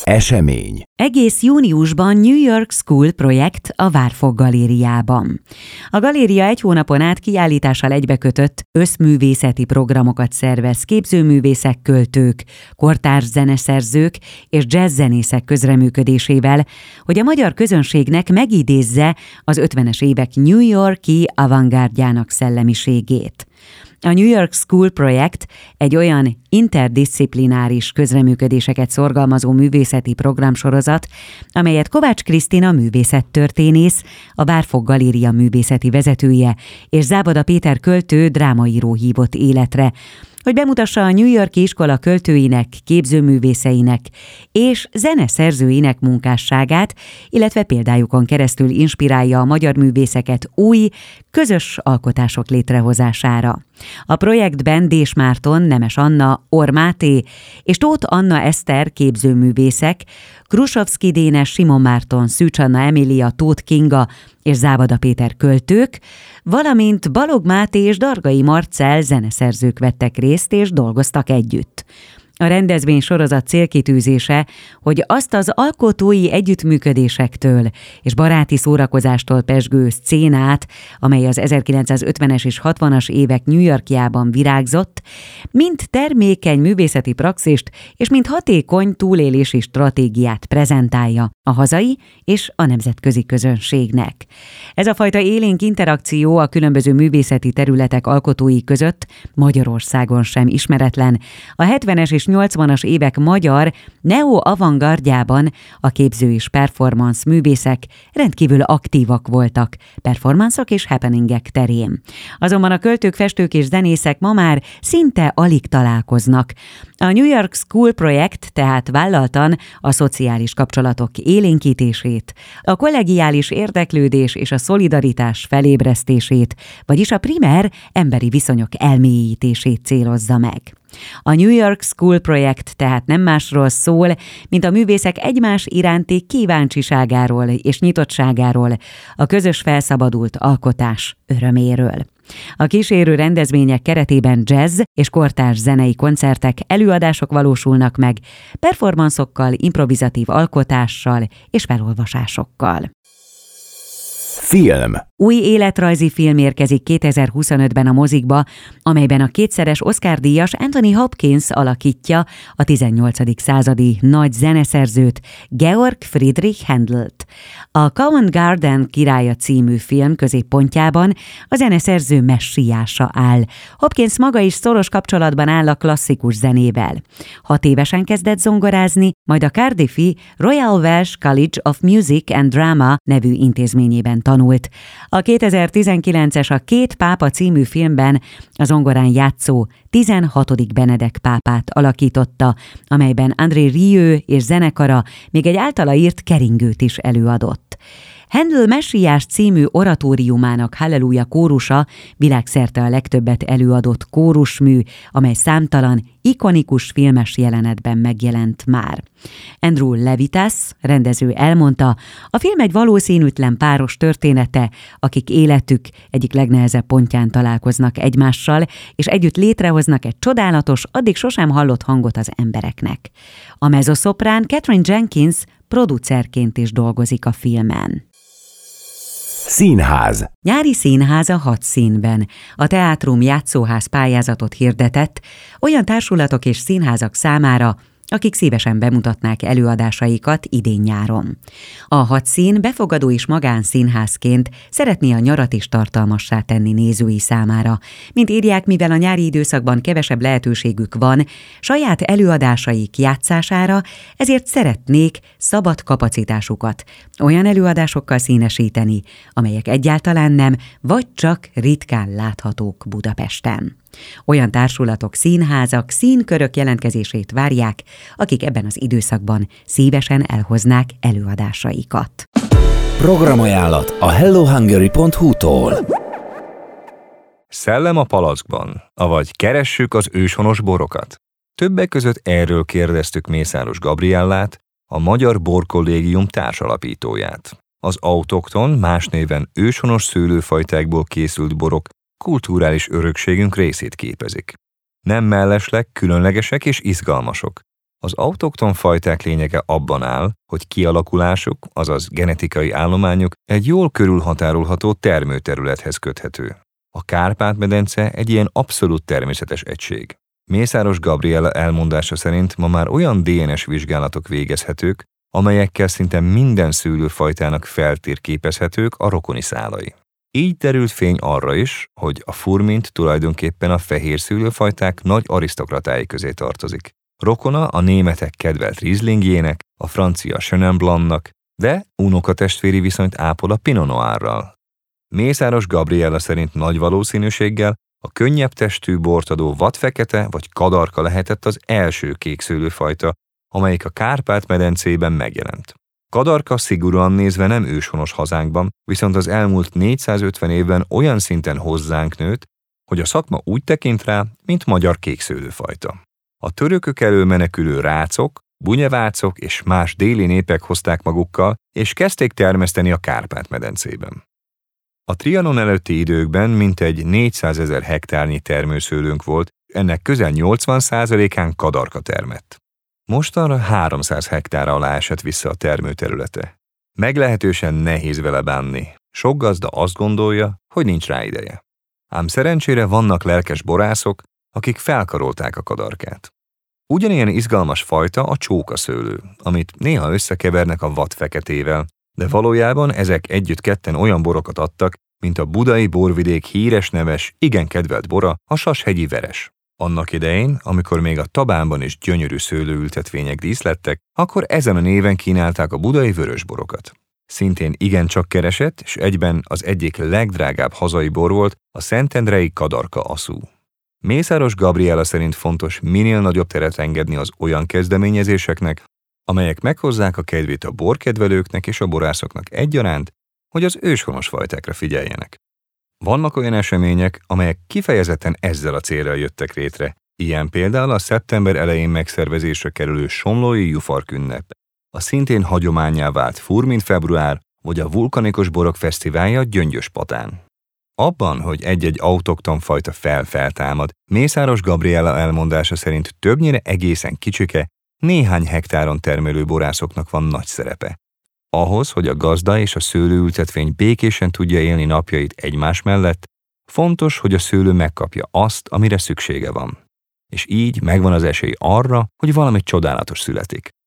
Esemény. Egész júniusban New York School projekt a Várfog Galériában. A galéria egy hónapon át kiállítással egybekötött összművészeti programokat szervez képzőművészek, költők, kortárs zeneszerzők és jazzzenészek közreműködésével, hogy a magyar közönségnek megidézze az 50-es évek New York-i avantgárdjának szellemiségét. A New York School projekt egy olyan interdisziplináris közreműködéseket szorgalmazó művészeti programsorozat, amelyet Kovács Krisztina művészettörténész, a Várfog Galéria művészeti vezetője és Záboda Péter költő, drámaíró hívott életre, hogy bemutassa a New York-i iskola költőinek, képzőművészeinek és zeneszerzőinek munkásságát, illetve példájukon keresztül inspirálja a magyar művészeket új, közös alkotások létrehozására. A projektben Dés Márton, Nemes Anna, Orr Máté és Tóth Anna Eszter képzőművészek, Krusovszky Dénes, Simon Márton, Szűcs Anna Emília, Tóth Kinga és Záboda Péter költők, valamint Balogh Máté és Dargai Marcell zeneszerzők vettek részt és dolgoztak együtt. A rendezvény sorozat célkitűzése, hogy azt az alkotói együttműködésektől és baráti szórakozástól pezsgő szcénát, amely az 1950-es és 60-as évek New Yorkjában virágzott, mint termékeny művészeti praxist és mint hatékony túlélési stratégiát prezentálja a hazai és a nemzetközi közönségnek. Ez a fajta élénk interakció a különböző művészeti területek alkotói között Magyarországon sem ismeretlen. A 70-es és 80-as évek magyar neo-avantgardjában a képző és performance művészek rendkívül aktívak voltak performanszok és happeningek terén. Azonban a költők, festők és zenészek ma már szinte alig találkoznak. A New York School projekt tehát vállaltan a szociális kapcsolatok élénkítését, a kollegiális érdeklődés és a szolidaritás felébresztését, vagyis a primer emberi viszonyok elmélyítését célozza meg. A New York School projekt tehát nem másról szól, mint a művészek egymás iránti kíváncsiságáról és nyitottságáról, a közös felszabadult alkotás öröméről. A kísérő rendezvények keretében jazz és kortárs zenei koncertek, előadások valósulnak meg, performanszokkal, improvizatív alkotással és felolvasásokkal. Film. Új életrajzi film érkezik 2025-ben a mozikba, amelyben a kétszeres Oscar-díjas Anthony Hopkins alakítja a 18. századi nagy zeneszerzőt, Georg Friedrich Händelt. A Covent Garden királya című film középpontjában a zeneszerző messiása áll. Hopkins maga is szoros kapcsolatban áll a klasszikus zenével. 6 évesen kezdett zongorázni, majd a Cardiffi Royal Welsh College of Music and Drama nevű intézményében tanult. A 2019-es A Két pápa című filmben a zongorán játszó 16. Benedek pápát alakította, amelyben André Rieu és zenekara még egy általa írt keringőt is előadott. Händel Messiás című oratóriumának Halleluja kórusa világszerte a legtöbbet előadott kórusmű, amely számtalan, ikonikus filmes jelenetben megjelent már. Andrew Levitas, rendező elmondta, a film egy valószínűtlen páros története, akik életük egyik legnehezebb pontján találkoznak egymással, és együtt létrehoznak egy csodálatos, addig sosem hallott hangot az embereknek. A mezzoszoprán Catherine Jenkins producerként is dolgozik a filmen. Színház. Nyári színház a 6 színben. A Teátrum Játszóház pályázatot hirdetett olyan társulatok és színházak számára, akik szívesen bemutatnák előadásaikat idén-nyáron. A 6 szín befogadó és magánszínházként szeretné a nyarat is tartalmassá tenni nézői számára. Mint írják, mivel a nyári időszakban kevesebb lehetőségük van saját előadásaik játszására, ezért szeretnék szabad kapacitásukat olyan előadásokkal színesíteni, amelyek egyáltalán nem, vagy csak ritkán láthatók Budapesten. Olyan társulatok, színházak, színkörök jelentkezését várják, akik ebben az időszakban szívesen elhoznák előadásaikat. Programajánlat a hellohungary.hu-tól. Szellem a palackban, avagy keressük az őshonos borokat. Többek között erről kérdeztük Mészáros Gabriellát, a Magyar Borkollégium társalapítóját. Az autokton, más néven őshonos szőlőfajtákból készült borok kulturális örökségünk részét képezik. Nem mellesleg különlegesek és izgalmasok. Az autokton fajták lényege abban áll, hogy kialakulásuk, azaz genetikai állományuk egy jól körülhatárolható termőterülethez köthető. A Kárpát-medence egy ilyen abszolút természetes egység. Mészáros Gabriella elmondása szerint ma már olyan DNS vizsgálatok végezhetők, amelyekkel szinte minden szőlőfajtának feltérképezhetők a rokoni szálai. Így derült fény arra is, hogy a furmint tulajdonképpen a fehér szőlőfajták nagy arisztokratái közé tartozik. Rokona a németek kedvelt Rieslingjének, a francia Chenin Blancnak, de unokatestvéri viszonyt ápol a Pinot Noirral. Mészáros Gabriella szerint nagy valószínűséggel a könnyebb testű bortadó vadfekete vagy kadarka lehetett az első kékszőlőfajta, amelyik a Kárpát-medencében megjelent. Kadarka szigorúan nézve nem őshonos hazánkban, viszont az elmúlt 450 évben olyan szinten hozzánk nőtt, hogy a szakma úgy tekint rá, mint magyar kékszőlőfajta. A törökök elől menekülő rácok, bunyevácok és más déli népek hozták magukkal, és kezdték termeszteni a Kárpát-medencében. A Trianon előtti időkben mintegy 400 000 hektárnyi termőszőlőnk volt, ennek közel 80%-án kadarka termett. Mostanra 300 hektár alá esett vissza a termőterülete. Meglehetősen nehéz vele bánni. Sok gazda azt gondolja, hogy nincs rá ideje. Ám szerencsére vannak lelkes borászok, akik felkarolták a kadarkát. Ugyanilyen izgalmas fajta a csókaszőlő, amit néha összekevernek a vadfeketével, de valójában ezek együtt ketten olyan borokat adtak, mint a budai borvidék híres neves, igen kedvelt bora, a Sashegyi Veres. Annak idején, amikor még a Tabánban is gyönyörű szőlőültetvények díszlettek, akkor ezen a néven kínálták a budai vörösborokat. Szintén igencsak keresett, és egyben az egyik legdrágább hazai bor volt a szentendrei kadarka aszú. Mészáros Gabriella szerint fontos minél nagyobb teret engedni az olyan kezdeményezéseknek, amelyek meghozzák a kedvét a borkedvelőknek és a borászoknak egyaránt, hogy az őshonos fajtákra figyeljenek. Vannak olyan események, amelyek kifejezetten ezzel a célral jöttek létre, ilyen például a szeptember elején megszervezésre kerülő Somlói Jufark ünnep, a szintén hagyománnyá vált Furmint február vagy a vulkanikus borok fesztiválja Gyöngyöspatán. Abban, hogy egy-egy autokton fajta feltámad, Mészáros Gabriella elmondása szerint többnyire egészen kicsike, néhány hektáron termelő borászoknak van nagy szerepe. Ahhoz, hogy a gazda és a szőlőültetvény békésen tudja élni napjait egymás mellett, fontos, hogy a szőlő megkapja azt, amire szüksége van. És így megvan az esély arra, hogy valami csodálatos születik.